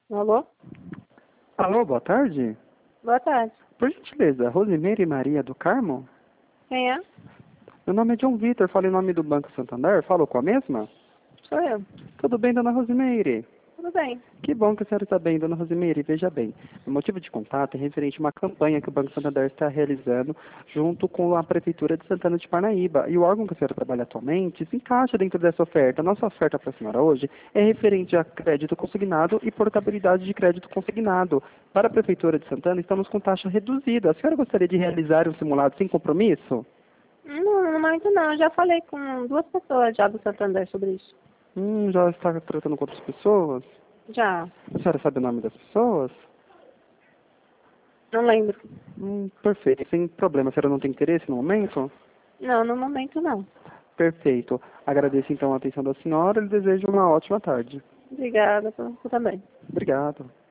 Alô? Alô, boa tarde. Boa tarde. Por gentileza, Rosimeire Maria do Carmo? Quem é? Meu nome é John Vitor, falo em nome do Banco Santander. Falo com a mesma? Sou eu. Tudo bem, dona Rosimeire? Tudo bem. Que bom que a senhora está bem, dona Rosimeire. Veja bem, o motivo de contato é referente a uma campanha que o Banco Santander está realizando junto com a Prefeitura de Santana de Parnaíba. E o órgão que a senhora trabalha atualmente se encaixa dentro dessa oferta. A nossa oferta para a senhora hoje é referente a crédito consignado e portabilidade de crédito consignado. Para a Prefeitura de Santana, estamos com taxa reduzida. A senhora gostaria de realizar um simulado sem compromisso? Não, no momento não. Eu já falei com duas pessoas já do Santander sobre isso. Já está tratando com outras pessoas? Já. A senhora sabe o nome das pessoas? Não lembro. Perfeito, sem problema. A senhora não tem interesse no momento? Não, no momento não. Perfeito. Agradeço então a atenção da senhora e lhe desejo uma ótima tarde. Obrigada por também. Obrigado.